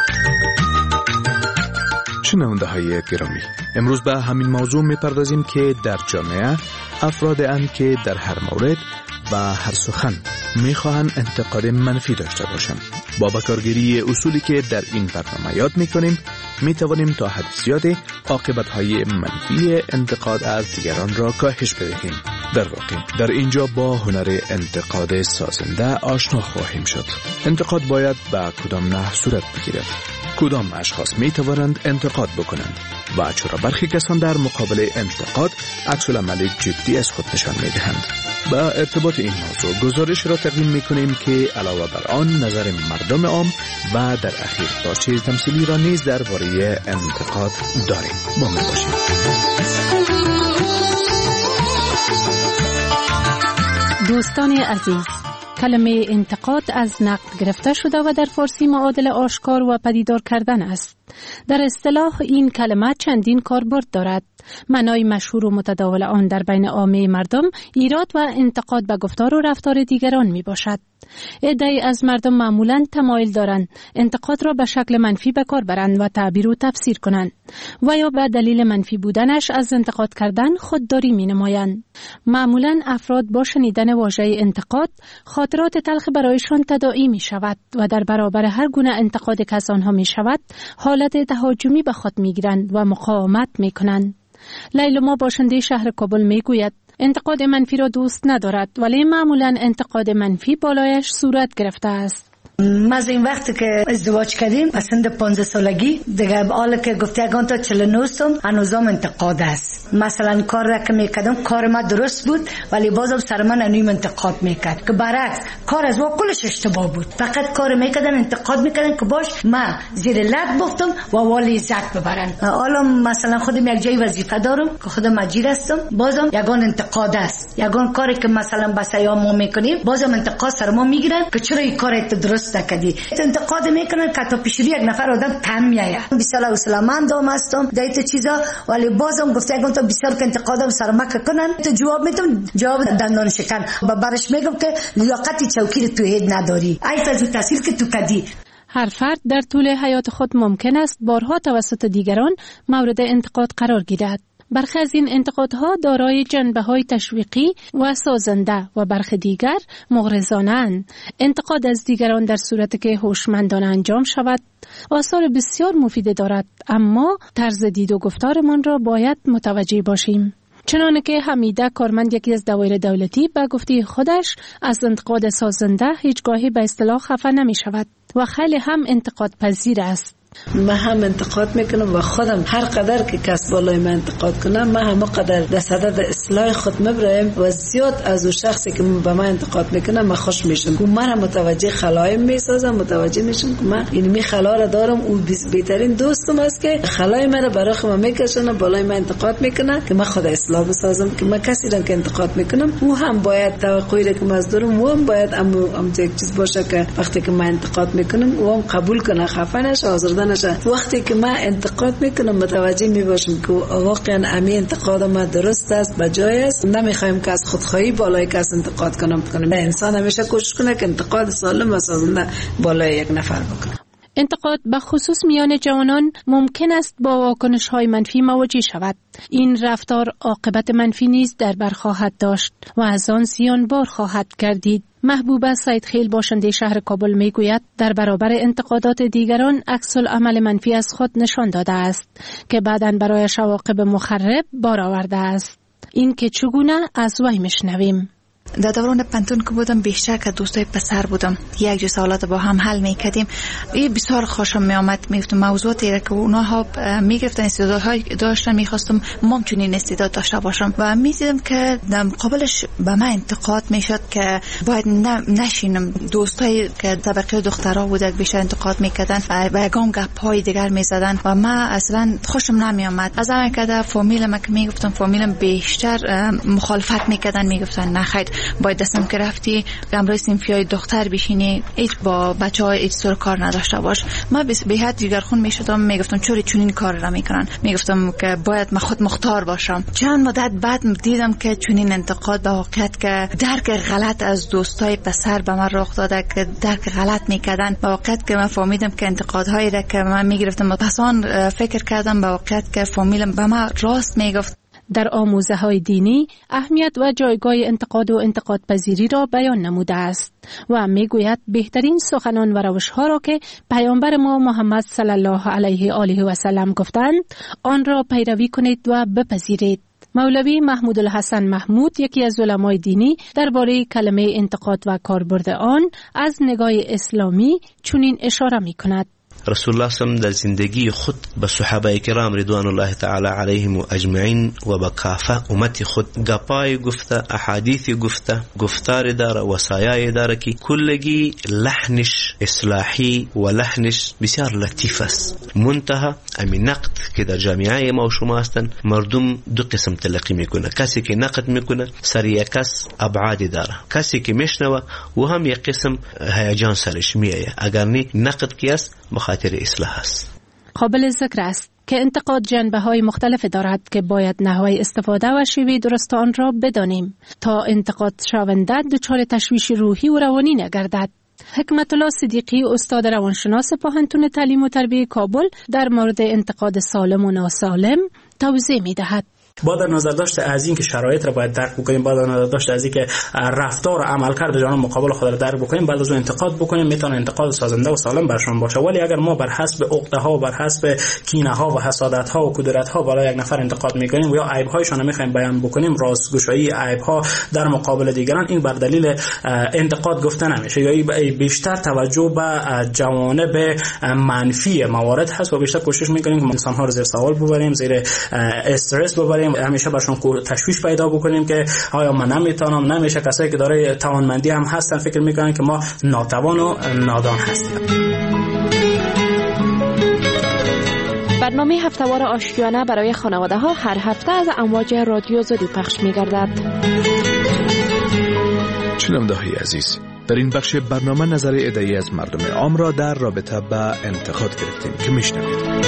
شنونده های گرامی، امروز به همین موضوع میپردازیم که در جامعه افراد اند که در هر مورد و هر سخن میخواهند انتقاد منفی داشته باشند. با بکارگیری اصولی که در این برنامه یاد میکنیم میتوانیم تا حد زیادی عاقبت‌های منفی انتقاد از دیگران را کاهش بدهیم. در واقع در اینجا با هنر انتقاد سازنده آشنا خواهیم شد. انتقاد باید به کدام نحو صورت بگیرد؟ کدام اشخاص میتوانند انتقاد بکنند و چرا برخی کسان در مقابل انتقاد عکس‌العمل جدی از خود نشان میدهند؟ با ارتباط این موضوع گزارش را تقدیم میکنیم که علاوه بر آن نظر مردم عام و در اخیر بازچه تمثیلی را نیز درباره انتقاد داریم. با ما باشید. دوستان عزیز، کلمه انتقاد از نقد گرفته شده و در فارسی معادل آشکار و پدیدار کردن است. در اصطلاح این کلمه چندین کاربرد دارد. معنای مشهور و متداول آن در بین عامه مردم ایراد و انتقاد به گفتار و رفتار دیگران می باشد. عده‌ای از مردم معمولاً تمایل دارند انتقاد را به شکل منفی به کار برند و تعبیر و تفسیر کنند و یا به دلیل منفی بودنش از انتقاد کردن خودداری می نمایند. معمولاً افراد با شنیدن واژه انتقاد خاطرات تلخ برایشان تداعی می شود و در برابر هر گونه انتقاد که از آنها می شود حالت تهاجمی به خود می گیرند و مقاومت می کنند. لیلا باشنده شهر کابل می گوید انتقاد منفی را دوست ندارد ولی معمولاً انتقاد منفی بالایش صورت گرفته است. ما از این وقت که ازدواج کردیم از سن 15 سالگی دیگه حالا که گفته اگه تا 49 سم هنوزم انتقاد است. مثلا کار را که میکردم کار ما درست بود ولی بازم سر من انویم انتقاد میکرد که برعکس کار از ما کلش اشتباه بود. فقط کار میکردن انتقاد میکردن که باش ما زیر لب گفتم و والی عزت ببرن. حالا مثلا خودم یک جای وظیفه دارم که خودم اجیر هستم بازم یگان انتقاد است. یگان کاری که مثلا با سیام ما میکنیم بازم انتقاد سر ما میگیرن که چرا این کارت درست نکردی. انتقاد میکنن که تا پیشری یک نفر آدم تم میایه. بسیار اسلامندام هستم دیت چیزا ولی بازم گفته اگه تو بسیار که انتقادم سر ما کنن تو جواب میدم جواب دندان شکن برش میگم که لیاقت چوکی تو هید نداری. ای فضل تحصیل که تو کدی. هر فرد در طول حیات خود ممکن است بارها توسط دیگران مورد انتقاد قرار گیرد. برخی از این انتقادها دارای جنبه‌های تشویقی و سازنده و برخی دیگر مغرضانه‌اند. انتقاد از دیگران در صورتی که هوشمندانه انجام شود آثار بسیار مفید دارد، اما طرز دید و گفتارمان را باید متوجه باشیم. چنانه که حمیده کارمند یکی از دوایر دولتی به گفته خودش از انتقاد سازنده هیچگاهی به اصطلاح خفه نمی شود و خیلی هم انتقاد پذیر است. من هم انتقاد میکنم و خودم هر قدر که کس بالای من انتقاد کنم من هم قدر در صدد اصلاح خود مبرایم و زیاد از اون شخصی که به من انتقاد میکنم من خوش میشم و من متوجه خلایم میسازم، متوجه میشم که من این خلا را دارم و بهترین دوستم است که خلای من برای خودم میکشونه بالای من انتقاد میکنه که من خود اصلاح بسازم. که من کسی را که انتقاد میکنم او هم باید توقعی را که من دارم او هم باید یک چیز باشه که وقتی که من انتقاد میکنم او هم قبول کنه، خفه نشه، وقتی که من انتقاد میکنم متوجه میباشم که واقعا امی انتقاد ما درست است، بجای است. نمیخوایم که از خودخواهی بالای کس انتقاد کنم. انسان همیشه کوشش کنه که انتقاد سالم و سازنده بالای یک نفر بکنه. انتقاد به خصوص میان جوانان ممکن است با واکنش‌های منفی مواجه شود. این رفتار عاقبت منفی نیز در بر خواهد داشت و از آن زیانبار خواهد گردید. محبوبه سیدخیل باشنده شهر کابل میگوید در برابر انتقادات دیگران عکس العمل منفی از خود نشان داده است که بعداً برایش عواقب مخرب بار آورده است. این که چگونه از وی میشنویم. در دوران پنتون که بودم بیشتر که دوستای پسر بودم، یک جو سوالات با هم حل میکردیم. این بسیار خوشم میآمد. میگفتم موضوعاتی را که اونها میگرفتن استعدادهای داشتن، میخواستم من چنین استعداد داشته باشم و میدیدم که در مقابلش به من انتقاد میشد که باید نشینم. دوستای که طبقه دخترها بودن بیشتر انتقاد میکردن و یگان گپ‌های دیگر میزدن و من اصلا خوشم نمیآمد. از همین که در فامیلم که میگفتم، فامیلم بیشتر مخالفت میکردن، میگفتن نه خیر باید دستم که رفتی امروز صنفیای دختر بشینی، هیچ با بچه‌ها هیچ طور کار نداشته باش. من به حد جگرخون میشدم، میگفتم چوری چنین کار را میکنن. میگفتم که باید من خود مختار باشم. چند مدت بعد دیدم که چنین انتقاد به واقعیت که درک غلط از دوستای پسر به من رخ داده که درک غلط میکردن. به واقعیت که من فهمیدم که انتقادهایی را که من میگرفتم پسان فکر کردم به واقعیت که فامیلم به من راست میگفت. در آموزه‌های دینی اهمیت و جایگاه انتقاد و انتقاد پذیری را بیان نموده است و میگوید بهترین سخنان و روش‌ها را که پیامبر ما محمد صلی الله علیه و آله و سلم گفتند آن را پیروی کنید و بپذیرید. مولوی محمود الحسن محمود، یکی از علمای دینی، درباره کلمه انتقاد و کاربرد آن از نگاه اسلامی چنین اشاره می‌کند. رسول الله صلی الله علیه و در زندگی خود به صحابه کرام رضوان الله تعالی علیهم و اجمعین و به کافه امت خود گپای گفته، احادیث گفته، گفتار داره، وصایای داره که کلگی لحنش اصلاحی و لحنش بسیار لطیف است. منتها امی نقد که در جامعه ما و شما هستن، مردم دو قسم تلقی میکنه. کسی که نقد میکنه سر یک کس ابعاد داره، کسی که میشنوه و هم یک قسم هیجان سرش میایه. اگر نه نقد کی است بخاطر اصلاح است. قابل ذکر است که انتقاد جنبه‌های مختلف دارد که باید نحوه استفاده و شیوه درست آن را بدانیم تا انتقاد شونده دچار تشویش روحی و روانی نگردد. حکمت الله صدیقی، استاد روانشناس پوهنتون تعلیم و تربیت کابل، در مورد انتقاد سالم و ناسالم توضیح می‌دهد. با در نظر داشته از این که شرایط را باید درک بکنیم، با در نظر داشته از این که رفتار و عملکرد جانب مقابل خود را درک بکنیم، بعد از اون انتقاد بکنیم، میتونه انتقاد سازنده و سالم برشون باشه. ولی اگر ما بر حسب عقده ها و بر حسب کینه ها و حسادت ها و کدورت ها برای یک نفر انتقاد میکنیم و یا عیب هایشون میخوایم بیان بکنیم، راستگویی عیب ها در مقابل دیگران، این بر دلیل انتقاد گفته نمیشه. یا بیشتر توجه به جوانب منفی موارد هست و بیشتر کوشش میکنیم که انسان ها رو زیر سوال ببریم، زیر استرس ببریم، همیشه برشون تشویش پیدا بکنیم که آیا من نمیتونم. نمیشه. کسایی که دارای توانمندی هم هستن فکر میکنن که ما ناتوان و نادان هستیم. برنامه هفته‌وار آشیانه برای خانواده ها هر هفته از امواج رادیو آزادی پخش می‌گردد. شنونده‌های عزیز، در این بخش برنامه نظر عده‌ای از مردم عام را در رابطه با انتقاد گرفتیم که میشنوید.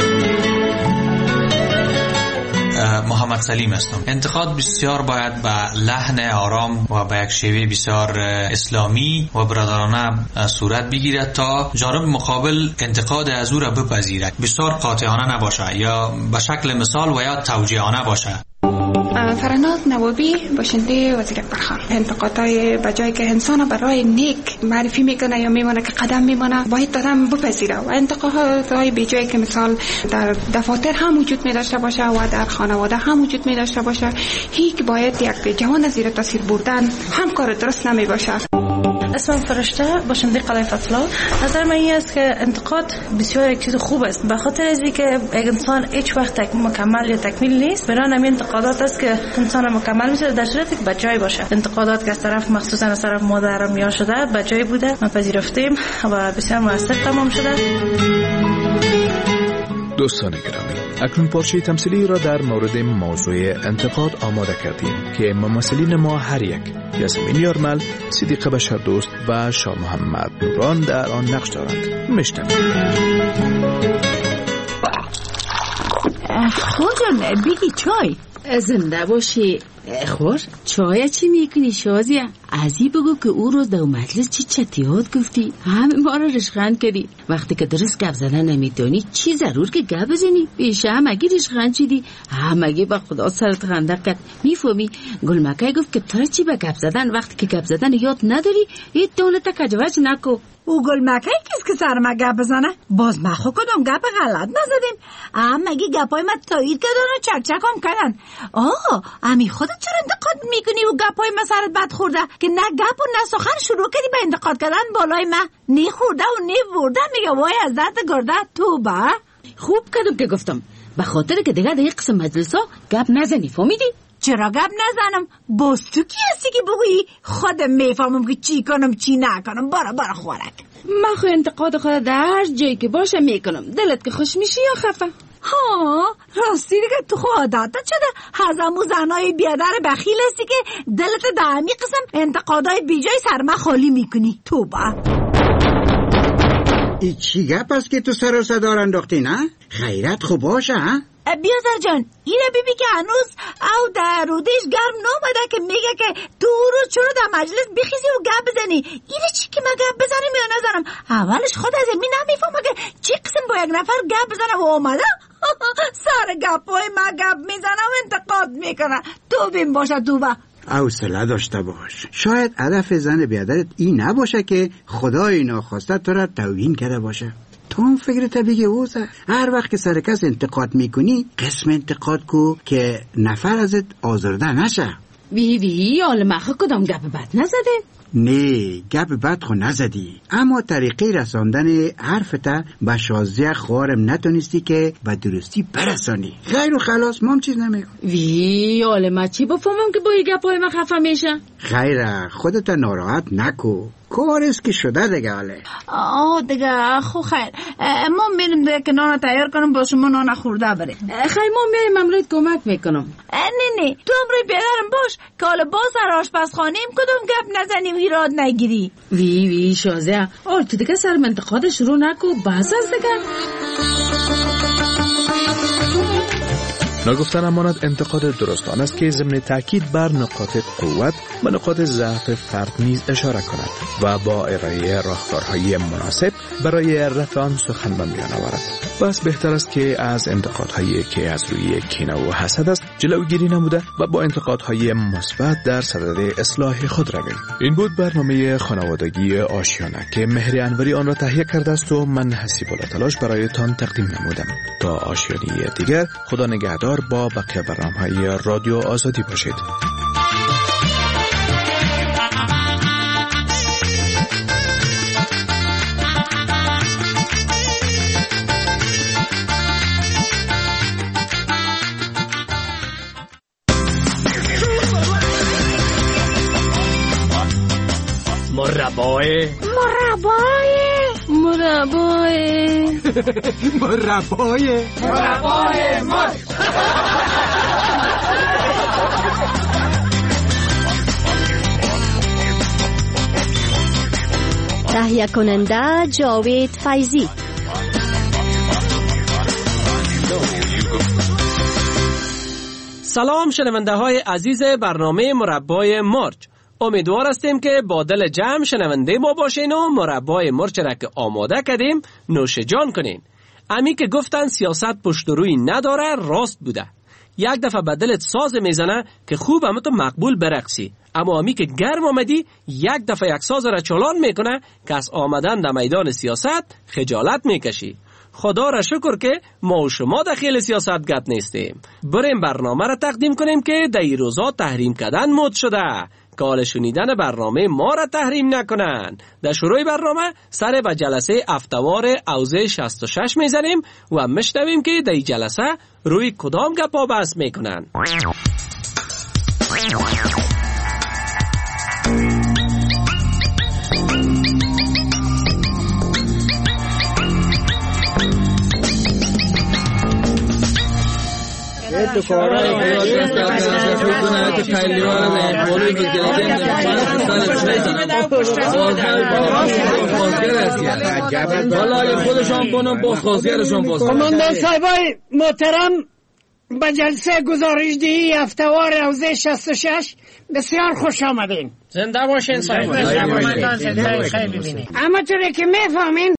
محمد سلیم هستم. انتقاد بسیار باید به لحن آرام و به یک شیوه بسیار اسلامی و برادرانه صورت بگیرد تا جانب مقابل انتقاد از او را بپذیرد. بسیار قاطعانه نباشه یا به شکل مثال و یا توجیهانه باشه. فرناز نوابی، باشنده وزیر اکبرخان. انتقادهای بجای که انسان برای نیک معرفی میکنه یا میمونه که قدم میمونه، باید دادم بپذیره. و انتقادهای بجای که مثال در دفاتر هم وجود می داشته باشه و در خانواده هم وجود می داشته باشه، هیچ باید یک جوان زیر تاثیر بردن هم کار درست نمی باشه. اسمم فرشته، باشنده قلعه فضلا. نظر من این است که انتقاد بسیار یک چیز خوب است، به خاطر از اینکه یک انسان هیچ وقت مکمل یا تکمیل نیست. برای همین انتقادات است که انسان مکمل میشه در صورتی که بجای باشه. انتقادات که از طرف مخصوصا از طرف مادرم یا شده بجای بوده، ما پذیرفتیم و بسیار موثر تمام شده. دوستان گرامی، اکنون پارچه تمثیلی را در مورد موضوع انتقاد آماده کردیم که ممثلین ما هر یک، یاسمین یارمل، صدیقه بشردوست و شاه محمد نوران در آن نقش دارند. میشنوید. خودم بگی چای زنده باشی. خور چای چی میکنی شازیه؟ ازی بگو که او روز در مجلس چی چتیات گفتی، همه ما رو رشخند کردی. وقتی که درست گپ زدن نمیتونی چی ضرور که گپ بزنی؟ بیشه همگی رشخند شدی، همگی با خدا سرت خنده کرد. میفهمی گلمکای گفت که تو چی به گپ زدن وقتی که گپ زدن یاد نداری، هیچ دولت کجوج نکو. او گلمکای کس که سر ما گپ بزنه؟ باز ما خو کدام گپ غلط نزدیم. مگه گپای ما تایید کردن و چکچک هم کردن. امی خودت چرا انتقاد میکنی و گپای ما سرت بد خورده که نه گپ و نه سخن شروع کردی به انتقاد کردن بالای من. نی خورده و نی برده میگه وای از درد گرده توبه. خوب کردم که گفتم به خاطر که دیگه در یک قسم مجلس ها گپ نزنی، فهمیدی؟ چرا گپ نزنم؟ باز تو کی هستی که بگویی خودم میفهمم که چی کنم چی نکنم؟ برا خورک. من خو انتقاد خود در هر جایی که باشه میکنم. دلت که خوش میشی یا خفه؟ ها راستی که تو عادت شده هزمو زنای بیادر بخیل هستی که دلت دائمی قسم انتقادای بیجای سرما خالی میکنی. توبه. ای چی گپ است که تو سر و صدا انداختی؟ نه خیرت خوب باشه ها؟ بیادر جان اینه بیبی که هنوز او در رودش گرم نامده که میگه که تو رو چرا در مجلس بخیزی و گپ بزنی. اینه چی که من گپ بزنیم یا نزنم؟ اولش خود از می نمیفهمه که چی قسم با یک نفر گپ بزنه و آمده سر گپای من گپ میزنه و انتقاد میکنه. تو بیم باشه تو با حوصله داشته باش. شاید هدف زن بیادرت این نباشه که خدای ناخواسته تو را توهین کرده باشه. تو هم فکرت بگی اوزه هر وقت که سر کس انتقاد میکنی قسم انتقاد کو که نفر ازت آزرده نشه. وی حال مخه کدام گپ بد نزده؟ نه گپ بد خو نزدی، اما طریقه رساندن حرفت به شازده خوارم نتونستی که به درستی برسانی. خیر و خلاص مام چیز نمیگم. وی حال ما چی بفهمم که با این گپای ما خفه میشه؟ خیره خودت ناراحت نکو، کار است که شده دیگه. حاله دیگه خو خیر ما میریم دیگه که نان تیار کنم با شما نان خورده بریم. خیر ما میایم امروز کمک میکنم. نه تو امروز بیادرم باش که حالا با سر آشپزخانیم کدوم گپ نزنیم ایراد نگیری. وی شازه تو دیگه سر انتقاد شروع نکو بحث از دیگه. نگفتن امانت انتقاد درستان است که ضمن تاکید بر نقاط قوت و نقاط ضعف فرد نیز اشاره کند و با ارائه راهکارهای مناسب برای رفع آن سخن به میان آورد. بس بهتر است که از انتقادهایی که از روی کینه و حسد است جلوگیری نموده و با انتقادهای مثبت در صدد اصلاح خود رویم. این بود برنامه خانوادگی آشیانه که مهری انوری آن را تهیه کرده است و من حسیب التلاش برایتان تقدیم نمودم. تا آشیانی دیگر خدا نگهدار. با بقیه برنامه‌های رادیو آزادی باشید. مربای تهیه کننده جاوید فیضی. سلام شنونده های عزیز برنامه مربای مرچ. امیدوار هستیم که با دل جمع شنونده ما باشین و مربای مرچ را که آماده کردیم نوش جان کنین. امی که گفتن سیاست پشت روی نداره راست بوده. یک دفعه به دلت ساز میزنه که خوب همه تو مقبول برقصی، اما امی که گرم آمدی یک دفعه یک ساز را چالان میکنه که از آمدن در میدان سیاست خجالت میکشی. خدا را شکر که ما و شما داخل سیاست گپ نیستیم. بریم برنامه را تقدیم کنیم که در این روزا تحریم کردن مد شده که حال شنیدن برنامه ما را تحریم نکنن. در شروع برنامه سر به جلسه افتوار اوضاع 66 میزنیم و میشنویم که در این جلسه روی کدام گپا بحث میکنن. کماندان صاحبای محترم، به جلسه گزارشدهی افتوار حوزه 66 بسیار خوش آمدین. زنده باشین صاحب. اما طوری که میفهمین